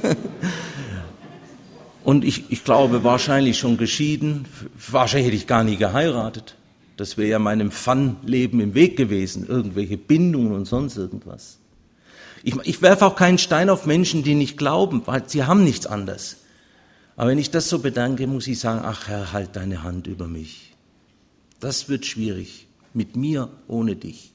Und ich glaube, wahrscheinlich schon geschieden. Wahrscheinlich hätte ich gar nie geheiratet. Das wäre ja meinem Fun-Leben im Weg gewesen. Irgendwelche Bindungen und sonst irgendwas. Ich werfe auch keinen Stein auf Menschen, die nicht glauben, weil sie haben nichts anderes. Aber wenn ich das so bedanke, muss ich sagen, ach Herr, halt deine Hand über mich. Das wird schwierig. Mit mir, ohne dich.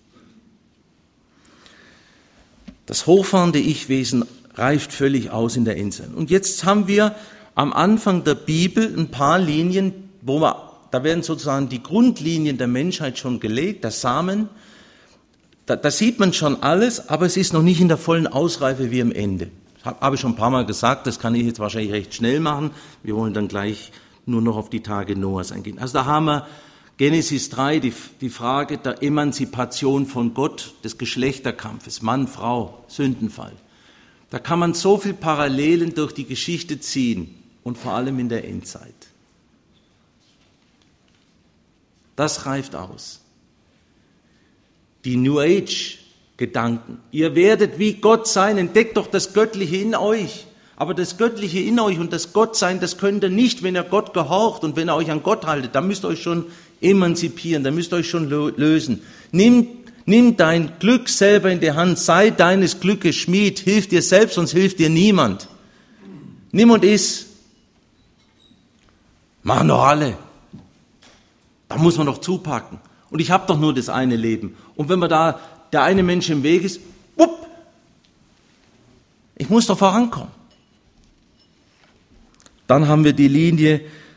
Das hochfahrende Ich-Wesen reift völlig aus in der Endzeit. Und jetzt haben wir am Anfang der Bibel ein paar Linien, da werden sozusagen die Grundlinien der Menschheit schon gelegt, der Samen. Da sieht man schon alles, aber es ist noch nicht in der vollen Ausreife wie am Ende. Habe ich schon ein paar Mal gesagt, das kann ich jetzt wahrscheinlich recht schnell machen. Wir wollen dann gleich nur noch auf die Tage Noahs eingehen. Also da haben wir Genesis 3, die Frage der Emanzipation von Gott, des Geschlechterkampfes, Mann, Frau, Sündenfall. Da kann man so viel Parallelen durch die Geschichte ziehen und vor allem in der Endzeit. Das reift aus. Die New Age-Gedanken. Ihr werdet wie Gott sein, entdeckt doch das Göttliche in euch. Aber das Göttliche in euch und das Gottsein, das könnt ihr nicht, wenn ihr Gott gehorcht und wenn ihr euch an Gott haltet. Da müsst ihr euch schon emanzipieren, da müsst ihr euch schon lösen. Nimm dein Glück selber in die Hand, sei deines Glückes Schmied, hilf dir selbst, sonst hilft dir niemand. Nimm und iss. Machen doch alle. Da muss man doch zupacken. Und ich habe doch nur das eine Leben. Und wenn mir da der eine Mensch im Weg ist, wupp, ich muss doch vorankommen. Dann haben wir die Linie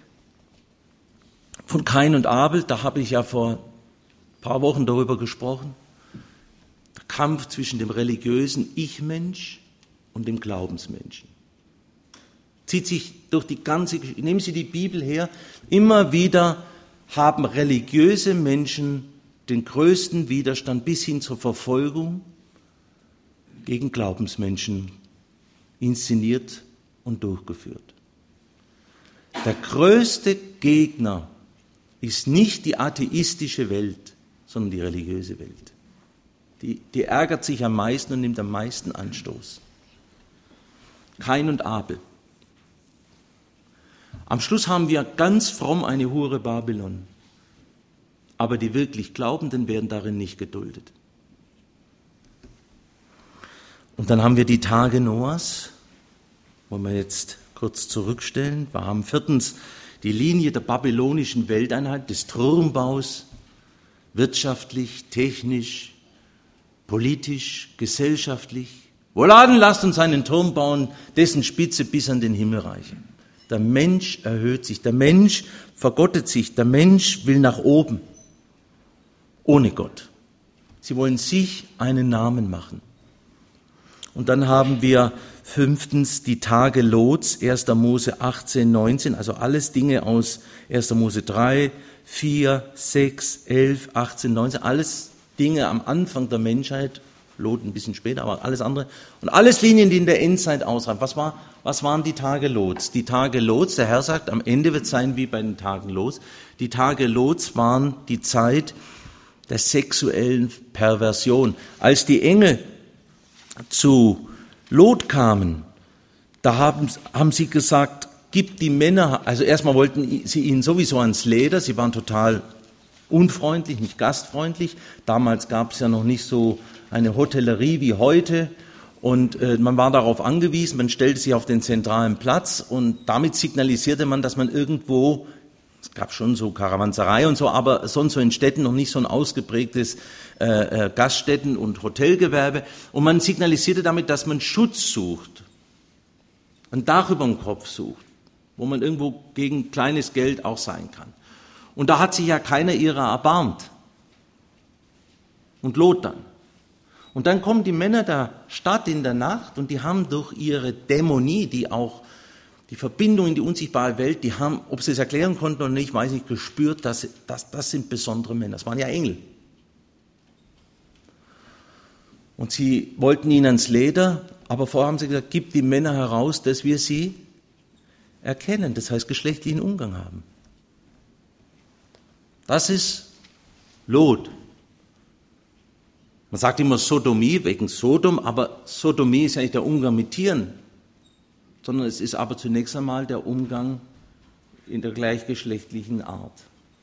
von Kain und Abel, da habe ich ja vor ein paar Wochen darüber gesprochen. Der Kampf zwischen dem religiösen Ich-Mensch und dem Glaubensmenschen. Zieht sich durch die ganze Geschichte. Nehmen Sie die Bibel her, immer wieder haben religiöse Menschen den größten Widerstand bis hin zur Verfolgung gegen Glaubensmenschen inszeniert und durchgeführt. Der größte Gegner ist nicht die atheistische Welt, sondern die religiöse Welt. Die ärgert sich am meisten und nimmt am meisten Anstoß. Kain und Abel. Am Schluss haben wir ganz fromm eine Hure Babylon. Aber die wirklich Glaubenden werden darin nicht geduldet. Und dann haben wir die Tage Noahs, wollen wir jetzt kurz zurückstellen. Wir haben viertens die Linie der babylonischen Welteinheit, des Turmbaus, wirtschaftlich, technisch, politisch, gesellschaftlich. Wohladen, lasst uns einen Turm bauen, dessen Spitze bis an den Himmel reiche. Der Mensch erhöht sich, der Mensch vergottet sich, der Mensch will nach oben, ohne Gott. Sie wollen sich einen Namen machen. Und dann haben wir fünftens die Tage Lots, 1. Mose 18, 19, also alles Dinge aus 1. Mose 3, 4, 6, 11, 18, 19, alles Dinge am Anfang der Menschheit, Lot ein bisschen später, aber alles andere. Und alles Linien, die in der Endzeit ausreifen. Was waren die Tage Lots? Die Tage Lots, der Herr sagt, am Ende wird es sein wie bei den Tagen Lots. Die Tage Lots waren die Zeit der sexuellen Perversion. Als die Engel zu Lot kamen, da haben sie gesagt, gib die Männer, also erstmal wollten sie ihnen sowieso ans Leder, sie waren total unfreundlich, nicht gastfreundlich. Damals gab es ja noch nicht so eine Hotellerie wie heute und man war darauf angewiesen, man stellte sich auf den zentralen Platz und damit signalisierte man, dass man irgendwo, es gab schon so Karawanserei und so, aber sonst so in Städten noch nicht so ein ausgeprägtes Gaststätten- und Hotelgewerbe und man signalisierte damit, dass man Schutz sucht, ein Dach über dem Kopf sucht, wo man irgendwo gegen kleines Geld auch sein kann. Und da hat sich ja keiner ihrer erbarmt. Und Lot dann. Und dann kommen die Männer der Stadt in der Nacht und die haben durch ihre Dämonie, die auch die Verbindung in die unsichtbare Welt, die haben, ob sie es erklären konnten oder nicht, weiß ich, gespürt, dass das sind besondere Männer. Das waren ja Engel. Und sie wollten ihnen ans Leder, aber vorher haben sie gesagt, gib die Männer heraus, dass wir sie erkennen. Das heißt, geschlechtlichen Umgang haben. Das ist Lot. Man sagt immer Sodomie wegen Sodom, aber Sodomie ist ja nicht der Umgang mit Tieren, sondern es ist aber zunächst einmal der Umgang in der gleichgeschlechtlichen Art.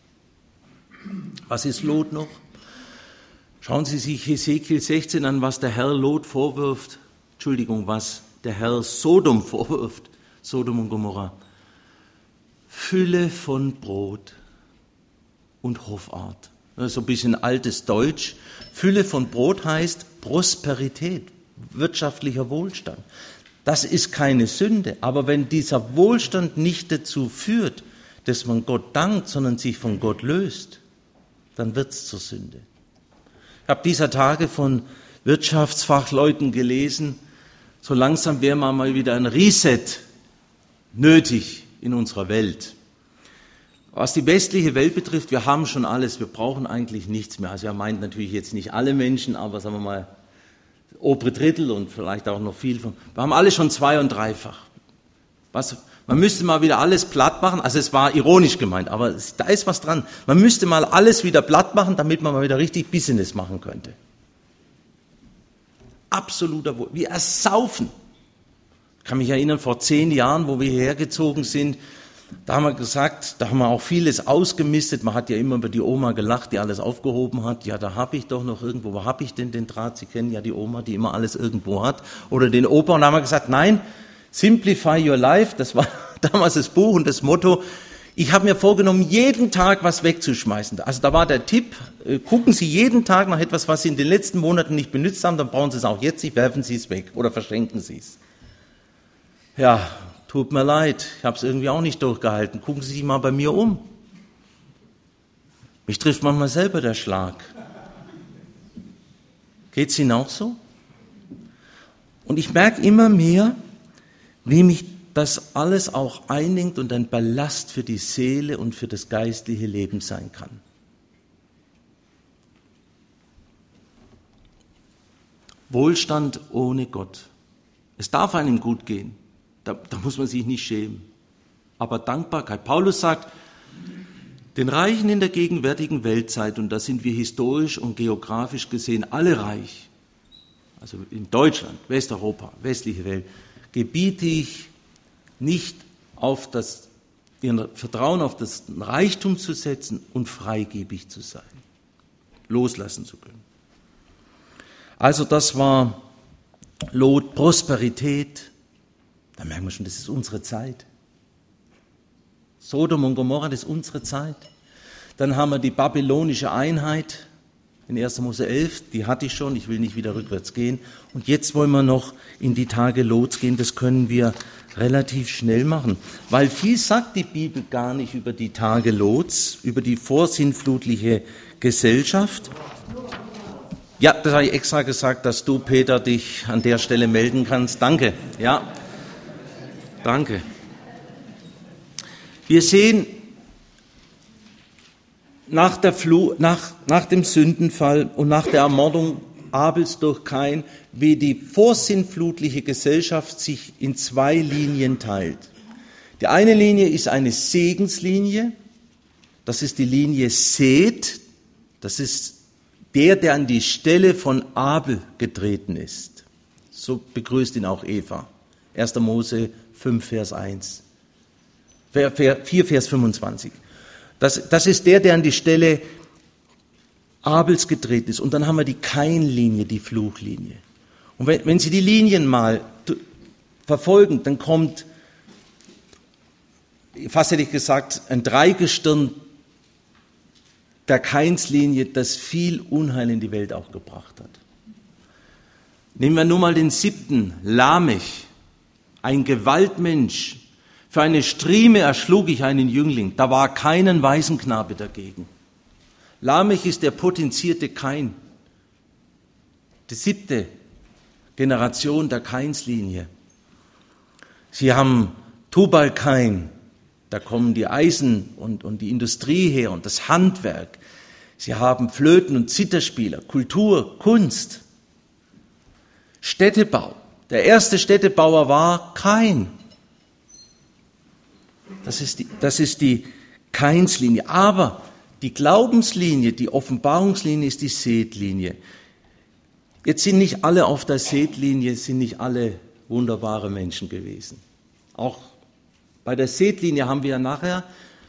Was ist Lot noch? Schauen Sie sich Hesekiel 16 an, was der Herr Lot vorwirft, was der Herr Sodom vorwirft, Sodom und Gomorra. Fülle von Brot und Hoffart. Das ist so ein bisschen altes Deutsch. Fülle von Brot heißt Prosperität, wirtschaftlicher Wohlstand. Das ist keine Sünde, aber wenn dieser Wohlstand nicht dazu führt, dass man Gott dankt, sondern sich von Gott löst, dann wird es zur Sünde. Ich habe dieser Tage von Wirtschaftsfachleuten gelesen, so langsam wäre mal wieder ein Reset nötig in unserer Welt. Was die westliche Welt betrifft, wir haben schon alles, wir brauchen eigentlich nichts mehr. Also er meint natürlich jetzt nicht alle Menschen, aber sagen wir mal, obere Drittel und vielleicht auch noch viel von. Wir haben alles schon zwei- und dreifach. Man müsste mal wieder alles platt machen, also es war ironisch gemeint, aber da ist was dran. Man müsste mal alles wieder platt machen, damit man mal wieder richtig Business machen könnte. Absoluter Wohl. Wir ersaufen. Ich kann mich erinnern, vor 10 Jahren, wo wir hierher gezogen sind, da haben wir gesagt, da haben wir auch vieles ausgemistet. Man hat ja immer über die Oma gelacht, die alles aufgehoben hat. Ja, da habe ich doch noch irgendwo, wo habe ich denn den Draht? Sie kennen ja die Oma, die immer alles irgendwo hat. Oder den Opa. Und da haben wir gesagt, nein, Simplify Your Life, das war damals das Buch und das Motto. Ich habe mir vorgenommen, jeden Tag was wegzuschmeißen. Also da war der Tipp, gucken Sie jeden Tag nach etwas, was Sie in den letzten Monaten nicht benutzt haben, dann brauchen Sie es auch jetzt nicht, werfen Sie es weg oder verschenken Sie es. Ja, tut mir leid, ich habe es irgendwie auch nicht durchgehalten. Gucken Sie sich mal bei mir um. Mich trifft manchmal selber der Schlag. Geht es Ihnen auch so? Und ich merke immer mehr, wie mich das alles auch einnimmt und ein Ballast für die Seele und für das geistliche Leben sein kann. Wohlstand ohne Gott. Es darf einem gut gehen. Da muss man sich nicht schämen. Aber Dankbarkeit. Paulus sagt, den Reichen in der gegenwärtigen Weltzeit, und da sind wir historisch und geografisch gesehen alle reich, also in Deutschland, Westeuropa, westliche Welt, gebiete ich nicht auf ihr Vertrauen auf das Reichtum zu setzen und freigebig zu sein, loslassen zu können. Also das war Lot, Prosperität. Da merken wir schon, das ist unsere Zeit. Sodom und Gomorra, das ist unsere Zeit. Dann haben wir die babylonische Einheit in 1. Mose 11, die hatte ich schon, ich will nicht wieder rückwärts gehen. Und jetzt wollen wir noch in die Tage Lots gehen, das können wir relativ schnell machen. Weil viel sagt die Bibel gar nicht über die Tage Lots, über die vorsinnflutliche Gesellschaft. Ja, das habe ich extra gesagt, dass du, Peter, dich an der Stelle melden kannst. Danke, ja, danke. Wir sehen nach dem Sündenfall und nach der Ermordung Abels durch Kain, wie die vorsinnflutliche Gesellschaft sich in zwei Linien teilt. Die eine Linie ist eine Segenslinie, das ist die Linie Seth, das ist der an die Stelle von Abel getreten ist. So begrüßt ihn auch Eva. 1. Mose 5, Vers 1. 4, Vers 25. Das ist der an die Stelle Abels getreten ist. Und dann haben wir die Kain-Linie, die Fluchlinie. Und wenn Sie die Linien mal verfolgen, dann kommt, fast hätte ich gesagt, ein Dreigestirn der Kainslinie, das viel Unheil in die Welt auch gebracht hat. Nehmen wir nur mal den 7., Lamech, ein Gewaltmensch. Für eine Strieme erschlug ich einen Jüngling, da war kein Waisenknabe dagegen. Lamech ist der potenzierte Kain, die 7. Generation der Kainslinie. Sie haben Tubal-Kain, da kommen die Eisen und die Industrie her und das Handwerk. Sie haben Flöten- und Zitherspieler, Kultur, Kunst, Städtebau. Der erste Städtebauer war Kain. Das ist die Kainslinie. Aber die Glaubenslinie, die Offenbarungslinie ist die Seth-Linie. Jetzt sind nicht alle auf der Seth-Linie, sind nicht alle wunderbare Menschen gewesen. Auch bei der Seth-Linie haben wir ja nachher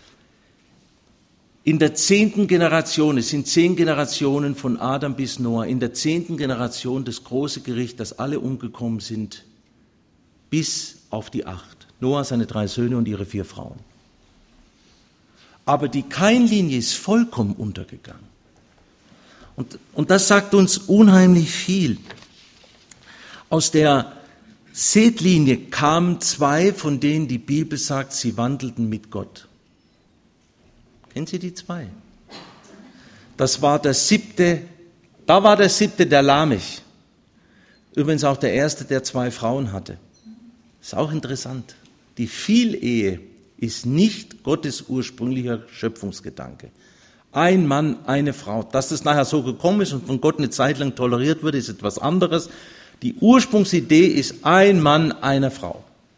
in der 10. Generation, es sind 10 Generationen von Adam bis Noah, in der 10. Generation das große Gericht, dass alle umgekommen sind, bis auf die 8. Noah, seine 3 Söhne und ihre 4 Frauen. Aber die Kain-Linie ist vollkommen untergegangen. Und das sagt uns unheimlich viel. Aus der Seth-Linie kamen 2, von denen die Bibel sagt, sie wandelten mit Gott. Kennen Sie die 2? Das war der 7., der Lamech. Übrigens auch der erste, der 2 Frauen hatte. Ist auch interessant. Die Vielehe ist nicht Gottes ursprünglicher Schöpfungsgedanke. Ein Mann, eine Frau. Dass das nachher so gekommen ist und von Gott eine Zeit lang toleriert wurde, ist etwas anderes. Die Ursprungsidee ist ein Mann, eine Frau.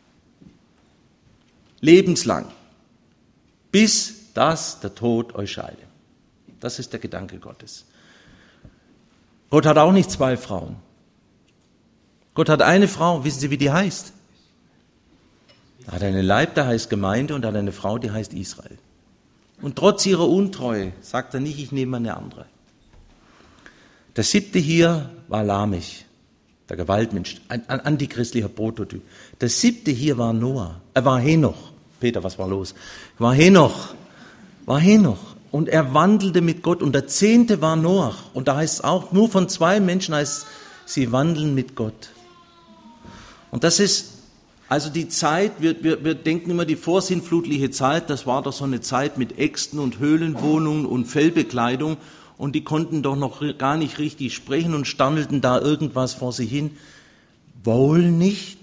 Lebenslang. Bis dass der Tod euch scheide. Das ist der Gedanke Gottes. Gott hat auch nicht 2 Frauen. Gott hat eine Frau. Wissen Sie, wie die heißt? Er hat einen Leib, der heißt Gemeinde, und hat eine Frau, die heißt Israel. Und trotz ihrer Untreue sagt er nicht, ich nehme eine andere. Der 7. hier war Lamech, der Gewaltmensch, ein antichristlicher Prototyp. Der 7. hier war Henoch. Peter, was war los? War Henoch. Und er wandelte mit Gott. Und der 10. war Noach. Und da heißt es auch, nur von 2 Menschen heißt es, sie wandeln mit Gott. Und das ist also die Zeit, wir denken immer, die vorsinnflutliche Zeit, das war doch so eine Zeit mit Äxten und Höhlenwohnungen und Fellbekleidung, und die konnten doch noch gar nicht richtig sprechen und stammelten da irgendwas vor sich hin. Wohl nicht.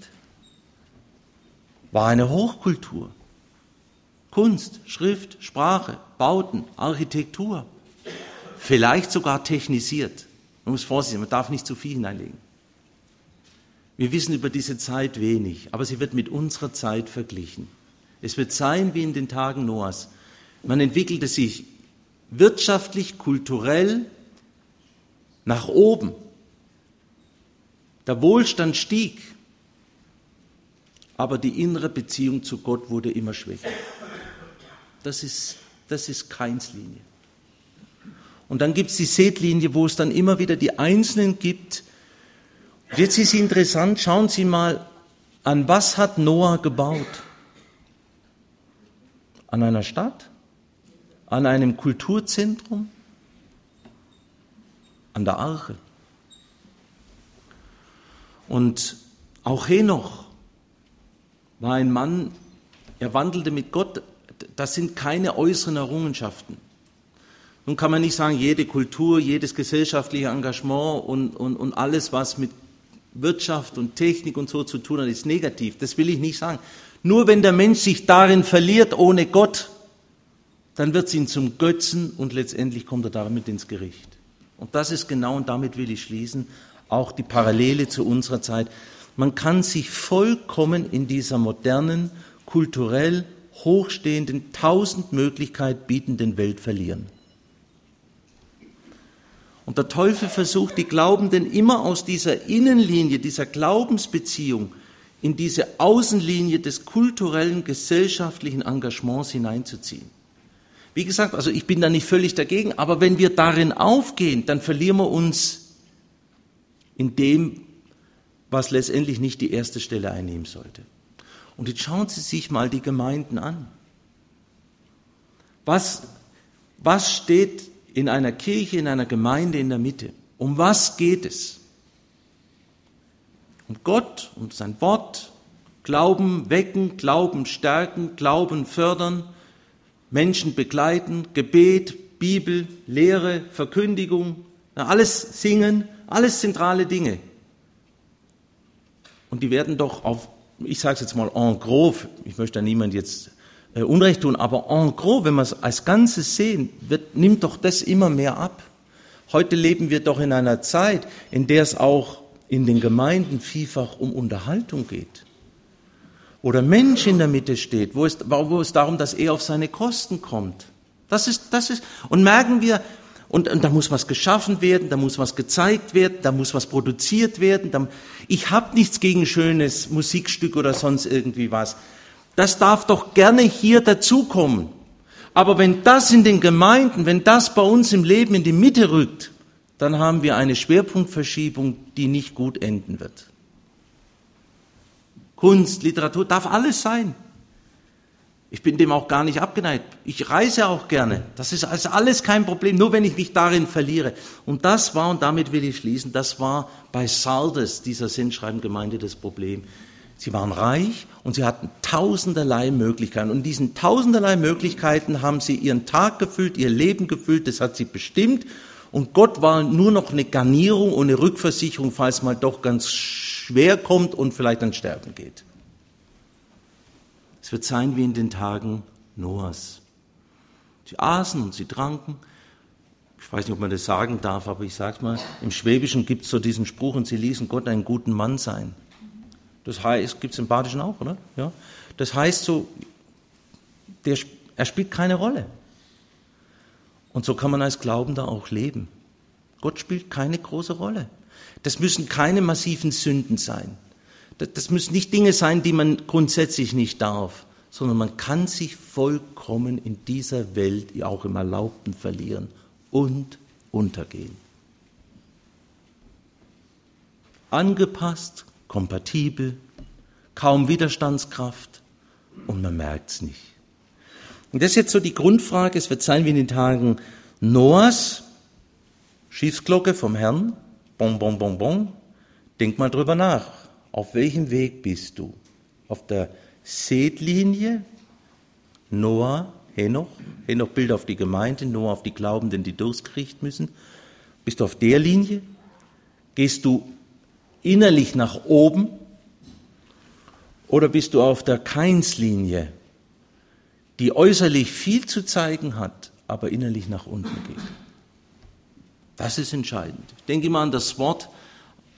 War eine Hochkultur. Kunst, Schrift, Sprache, Bauten, Architektur. Vielleicht sogar technisiert. Man muss vorsichtig sein, man darf nicht zu viel hineinlegen. Wir wissen über diese Zeit wenig, aber sie wird mit unserer Zeit verglichen. Es wird sein wie in den Tagen Noahs. Man entwickelte sich wirtschaftlich, kulturell nach oben. Der Wohlstand stieg, aber die innere Beziehung zu Gott wurde immer schwächer. Das ist Kains Linie. Und dann gibt es die Seth-Linie, wo es dann immer wieder die Einzelnen gibt. Jetzt ist interessant, schauen Sie mal, an was hat Noah gebaut? An einer Stadt? An einem Kulturzentrum? An der Arche. Und auch Henoch war ein Mann, er wandelte mit Gott. Das sind keine äußeren Errungenschaften. Nun kann man nicht sagen, jede Kultur, jedes gesellschaftliche Engagement und alles, was mit Wirtschaft und Technik und so zu tun hat, ist negativ. Das will ich nicht sagen. Nur wenn der Mensch sich darin verliert, ohne Gott, dann wird es ihn zum Götzen und letztendlich kommt er damit ins Gericht. Und das ist genau, und damit will ich schließen, auch die Parallele zu unserer Zeit. Man kann sich vollkommen in dieser modernen, kulturell hochstehenden, 1000 Möglichkeiten bietenden Welt verlieren. Und der Teufel versucht, die Glaubenden immer aus dieser Innenlinie, dieser Glaubensbeziehung in diese Außenlinie des kulturellen, gesellschaftlichen Engagements hineinzuziehen. Wie gesagt, also ich bin da nicht völlig dagegen, aber wenn wir darin aufgehen, dann verlieren wir uns in dem, was letztendlich nicht die erste Stelle einnehmen sollte. Und jetzt schauen Sie sich mal die Gemeinden an. Was steht in einer Kirche, in einer Gemeinde in der Mitte? Um was geht es? Um Gott, um sein Wort, Glauben wecken, Glauben stärken, Glauben fördern, Menschen begleiten, Gebet, Bibel, Lehre, Verkündigung, alles singen, alles zentrale Dinge. Und die werden doch auf, ich sage es jetzt mal en gros, ich möchte da niemand jetzt Unrecht tun, aber en gros, wenn wir es als Ganzes sehen, nimmt doch das immer mehr ab. Heute leben wir doch in einer Zeit, in der es auch in den Gemeinden vielfach um Unterhaltung geht. Wo der Mensch in der Mitte steht, wo es darum, dass er auf seine Kosten kommt. Das ist, und merken wir, und da muss was geschaffen werden, da muss was gezeigt werden, da muss was produziert werden. Ich habe nichts gegen schönes Musikstück oder sonst irgendwie was. Das darf doch gerne hier dazukommen. Aber wenn das in den Gemeinden, wenn das bei uns im Leben in die Mitte rückt, dann haben wir eine Schwerpunktverschiebung, die nicht gut enden wird. Kunst, Literatur, darf alles sein. Ich bin dem auch gar nicht abgeneigt. Ich reise auch gerne. Das ist also alles kein Problem, nur wenn ich mich darin verliere. Und das war, und damit will ich schließen, das war bei Sardes, dieser Sendschreibengemeinde, das Problem. Sie waren reich und sie hatten tausenderlei Möglichkeiten. Und in diesen tausenderlei Möglichkeiten haben sie ihren Tag gefüllt, ihr Leben gefüllt, das hat sie bestimmt. Und Gott war nur noch eine Garnierung und eine Rückversicherung, falls mal doch ganz schwer kommt und vielleicht ans Sterben geht. Es wird sein wie in den Tagen Noahs. Sie aßen und sie tranken. Ich weiß nicht, ob man das sagen darf, aber ich sage mal, im Schwäbischen gibt es so diesen Spruch, und sie ließen Gott einen guten Mann sein. Das heißt, gibt es im Badischen auch, oder? Ja. Das heißt so, er spielt keine Rolle. Und so kann man als Glaubender auch leben. Gott spielt keine große Rolle. Das müssen keine massiven Sünden sein. Das müssen nicht Dinge sein, die man grundsätzlich nicht darf, sondern man kann sich vollkommen in dieser Welt, auch im Erlaubten, verlieren und untergehen. Angepasst, kompatibel, kaum Widerstandskraft und man merkt es nicht. Und das ist jetzt so die Grundfrage, es wird sein wie in den Tagen Noahs, Schiffsglocke vom Herrn, bon, bon, bon, bon, denk mal drüber nach. Auf welchem Weg bist du? Auf der Seth-Linie, Noah, Henoch Bild auf die Gemeinde, Noah auf die Glaubenden, die durchgerichtet müssen. Bist du auf der Linie? Gehst du innerlich nach oben? Oder bist du auf der Kains-Linie, die äußerlich viel zu zeigen hat, aber innerlich nach unten geht? Das ist entscheidend. Ich denke immer an das Wort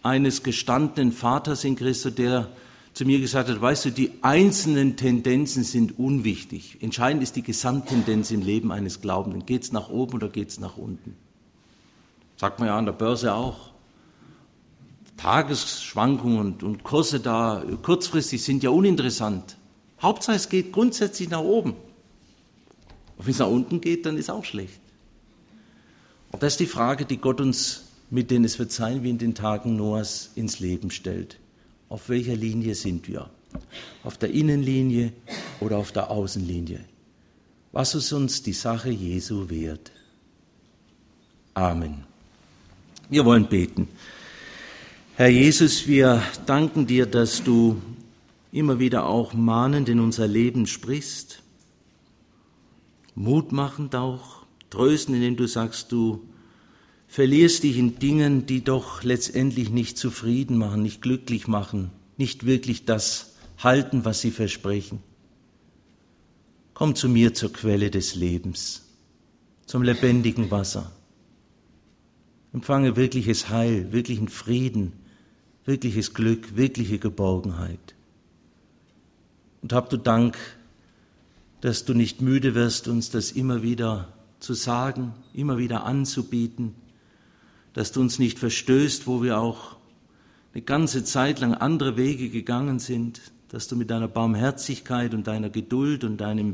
eines gestandenen Vaters in Christus, der zu mir gesagt hat, weißt du, die einzelnen Tendenzen sind unwichtig. Entscheidend ist die Gesamttendenz im Leben eines Glaubenden. Geht's nach oben oder geht's nach unten? Sagt man ja an der Börse auch. Tagesschwankungen und Kurse da kurzfristig sind ja uninteressant. Hauptsache es geht grundsätzlich nach oben. Und wenn es nach unten geht, dann ist auch schlecht. Und das ist die Frage, die Gott uns mit denen es wird sein wie in den Tagen Noahs ins Leben stellt. Auf welcher Linie sind wir? Auf der Innenlinie oder auf der Außenlinie? Was ist uns die Sache Jesu wert? Amen. Wir wollen beten. Herr Jesus, wir danken dir, dass du immer wieder auch mahnend in unser Leben sprichst, mutmachend auch, tröstend, indem du sagst, du verlierst dich in Dingen, die doch letztendlich nicht zufrieden machen, nicht glücklich machen, nicht wirklich das halten, was sie versprechen. Komm zu mir zur Quelle des Lebens, zum lebendigen Wasser. Empfange wirkliches Heil, wirklichen Frieden, wirkliches Glück, wirkliche Geborgenheit. Und hab du Dank, dass du nicht müde wirst, uns das immer wieder zu sagen, immer wieder anzubieten, dass du uns nicht verstößt, wo wir auch eine ganze Zeit lang andere Wege gegangen sind, dass du mit deiner Barmherzigkeit und deiner Geduld und deiner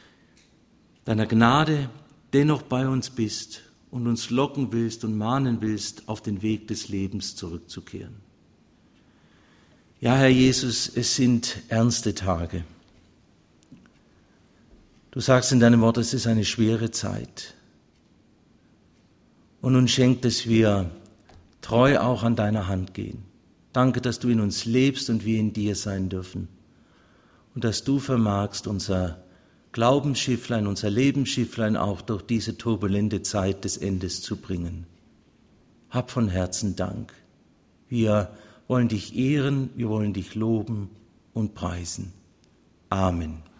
Gnade dennoch bei uns bist und uns locken willst und mahnen willst, auf den Weg des Lebens zurückzukehren. Ja, Herr Jesus, es sind ernste Tage. Du sagst in deinem Wort, es ist eine schwere Zeit. Und nun schenkt, dass wir treu auch an deiner Hand gehen. Danke, dass du in uns lebst und wir in dir sein dürfen. Und dass du vermagst, unser Glaubensschifflein, unser Lebensschifflein auch durch diese turbulente Zeit des Endes zu bringen. Hab von Herzen Dank. Wir wollen dich ehren, wir wollen dich loben und preisen. Amen.